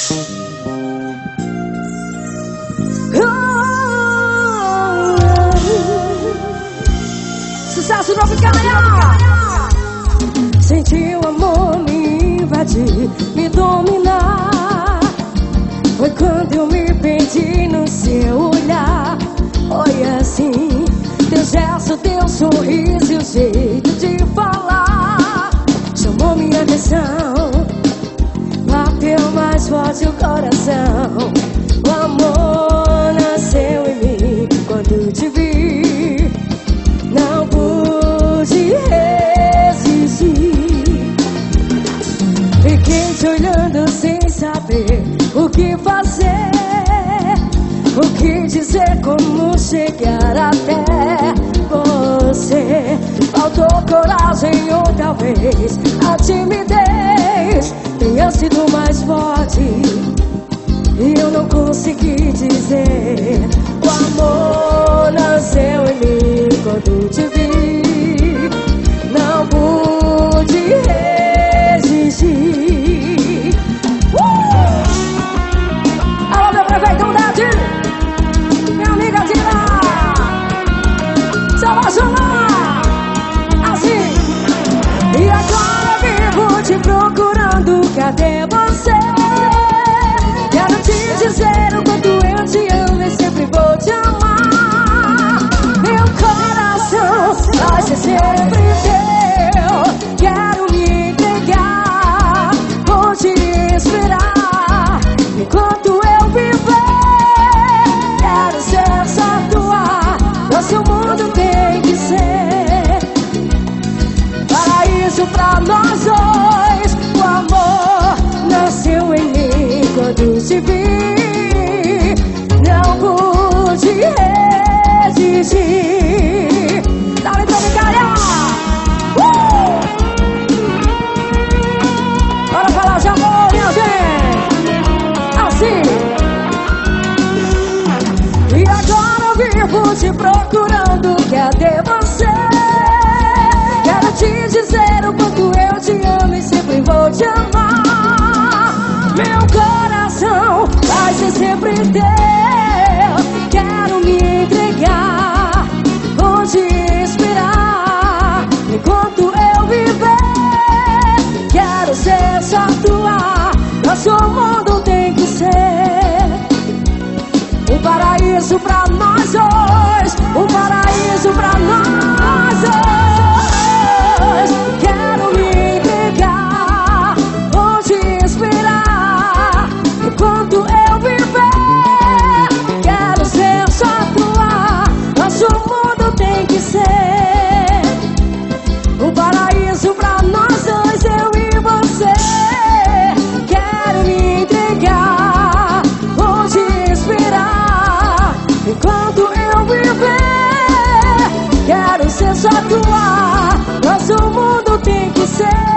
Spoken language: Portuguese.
Sucesso tropical. Senti o amor me invadir, me dominar. Foi quando eu me perdi no seu olhar. Foi assim, teu gesto, teu sorriso e o jeito de falar chamou minha atenção. Bateu mais forte o coração. O amor nasceu em mim quando te vi. Não pude resistir. Fiquei te olhando sem saber o que fazer, o que dizer, como chegar até você. Faltou coragem ou talvez a timidez tenha sido mais forte e eu não consegui dizer. O amor nasceu em mim quando te vi. Não pude resistir. Alô, meu prefeito Dade, minha amiga Tira, Salvacionar, assim. E agora vivo te procurando, cadê você? Quero te dizer o quanto eu te amo e sempre vou te amar. Meu coração vai ser sempre teu. Quero me entregar, vou te esperar enquanto eu viver. Quero ser só tua, nosso mundo tem que ser paraíso pra nós dois. O amor nasceu em mim quando te vi. Não pude resistir. Dá-lhe tropicalha. Bora falar de amor, minha gente. Assim. E agora eu vivo te procurando, cadê você? Quero te dizer o quanto eu te amo e sempre vou te amar. Meu coração vai ser sempre teu. Quero me entregar, vou te esperar enquanto eu viver. Quero ser só tua, nosso mundo tem que ser um paraíso pra nós dois. Um paraíso pra nós dois. Quero me entregar, vou te esperar enquanto eu viver. Quero ser só tua, nosso mundo tem que ser um paraíso pra nós dois, eu e você. Quero me entregar, vou te esperar enquanto eu viver. Quero ser só tua, nosso mundo tem que ser